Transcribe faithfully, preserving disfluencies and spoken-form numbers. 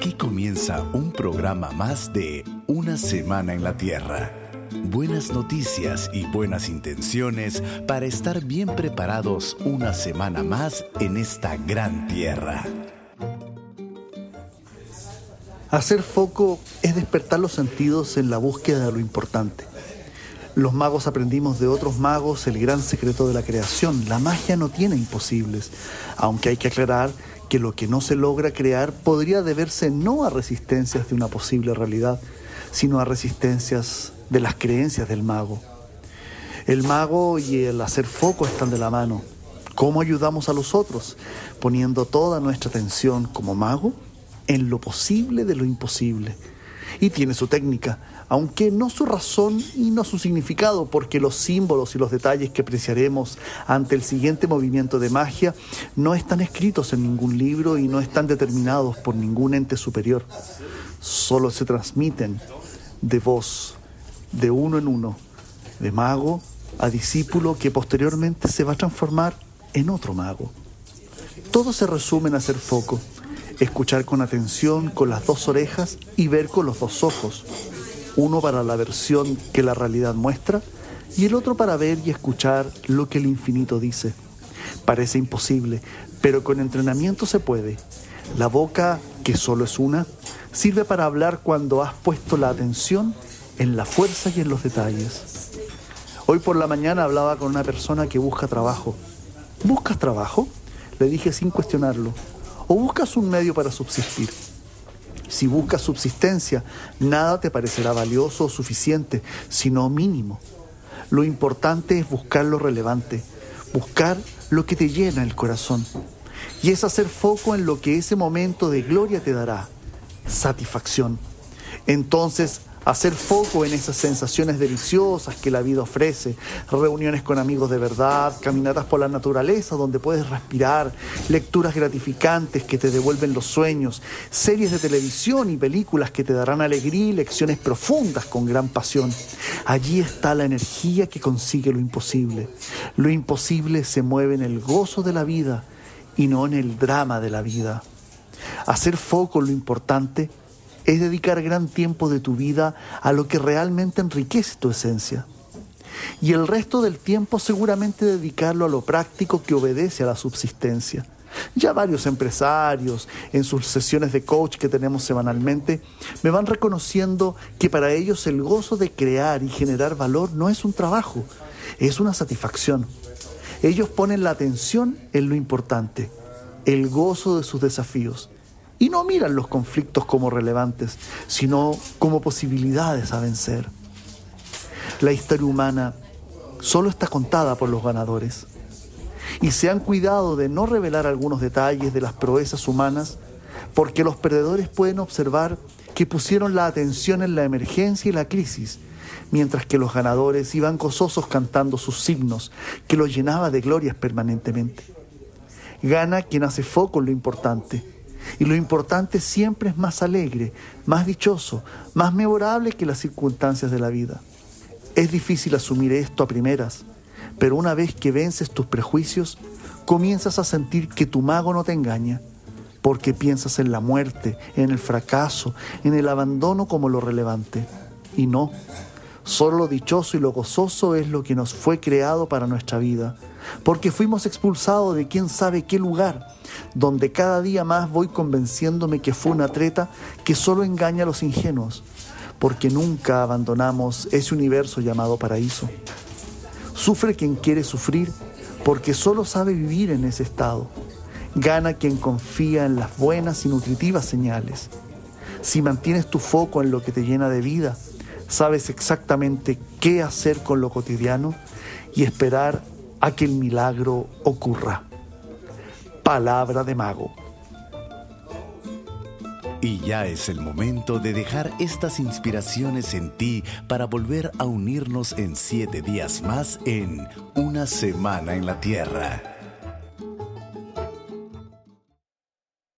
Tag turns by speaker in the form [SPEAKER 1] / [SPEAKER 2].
[SPEAKER 1] Aquí comienza un programa más de Una Semana en la Tierra. Buenas noticias y buenas intenciones para estar bien preparados una semana más en esta gran tierra.
[SPEAKER 2] Hacer foco es despertar los sentidos en la búsqueda de lo importante. Los magos aprendimos de otros magos el gran secreto de la creación. La magia no tiene imposibles, aunque hay que aclarar que lo que no se logra crear podría deberse no a resistencias de una posible realidad, sino a resistencias de las creencias del mago. El mago y el hacer foco están de la mano. ¿Cómo ayudamos a los otros? Poniendo toda nuestra atención como mago en lo posible de lo imposible. Y tiene su técnica, aunque no su razón y no su significado, porque los símbolos y los detalles que apreciaremos ante el siguiente movimiento de magia no están escritos en ningún libro y no están determinados por ningún ente superior. Solo se transmiten de voz, de uno en uno, de mago a discípulo que posteriormente se va a transformar en otro mago. Todo se resume en hacer foco. Escuchar con atención con las dos orejas y ver con los dos ojos. Uno para la versión que la realidad muestra y el otro para ver y escuchar lo que el infinito dice. Parece imposible, pero con entrenamiento se puede. La boca, que solo es una, sirve para hablar cuando has puesto la atención en la fuerza y en los detalles. Hoy por la mañana hablaba con una persona que busca trabajo. ¿Buscas trabajo?, le dije sin cuestionarlo. ¿O buscas un medio para subsistir? Si buscas subsistencia, nada te parecerá valioso o suficiente, sino mínimo. Lo importante es buscar lo relevante, buscar lo que te llena el corazón. Y es hacer foco en lo que ese momento de gloria te dará, satisfacción. Entonces, hacer foco en esas sensaciones deliciosas que la vida ofrece, reuniones con amigos de verdad, caminatas por la naturaleza donde puedes respirar, lecturas gratificantes que te devuelven los sueños, series de televisión y películas que te darán alegría y lecciones profundas con gran pasión. Allí está la energía que consigue lo imposible. Lo imposible se mueve en el gozo de la vida y no en el drama de la vida. Hacer foco en lo importante es dedicar gran tiempo de tu vida a lo que realmente enriquece tu esencia. Y el resto del tiempo seguramente dedicarlo a lo práctico que obedece a la subsistencia. Ya varios empresarios, en sus sesiones de coach que tenemos semanalmente, me van reconociendo que para ellos el gozo de crear y generar valor no es un trabajo, es una satisfacción. Ellos ponen la atención en lo importante, el gozo de sus desafíos. Y no miran los conflictos como relevantes, sino como posibilidades a vencer. La historia humana solo está contada por los ganadores. Y se han cuidado de no revelar algunos detalles de las proezas humanas, porque los perdedores pueden observar que pusieron la atención en la emergencia y la crisis, mientras que los ganadores iban gozosos cantando sus signos, que los llenaba de glorias permanentemente. Gana quien hace foco en lo importante. Y lo importante siempre es más alegre, más dichoso, más memorable que las circunstancias de la vida. Es difícil asumir esto a primeras, pero una vez que vences tus prejuicios, comienzas a sentir que tu mago no te engaña, porque piensas en la muerte, en el fracaso, en el abandono como lo relevante. Y no, solo lo dichoso y lo gozoso es lo que nos fue creado para nuestra vida, porque fuimos expulsados de quién sabe qué lugar, donde cada día más voy convenciéndome que fue una treta que solo engaña a los ingenuos, porque nunca abandonamos ese universo llamado paraíso. Sufre quien quiere sufrir, porque solo sabe vivir en ese estado. Gana quien confía en las buenas y nutritivas señales. Si mantienes tu foco en lo que te llena de vida, sabes exactamente qué hacer con lo cotidiano y esperar a que el milagro ocurra. Palabra de mago.
[SPEAKER 1] Y ya es el momento de dejar estas inspiraciones en ti para volver a unirnos en siete días más en Una Semana en la Tierra.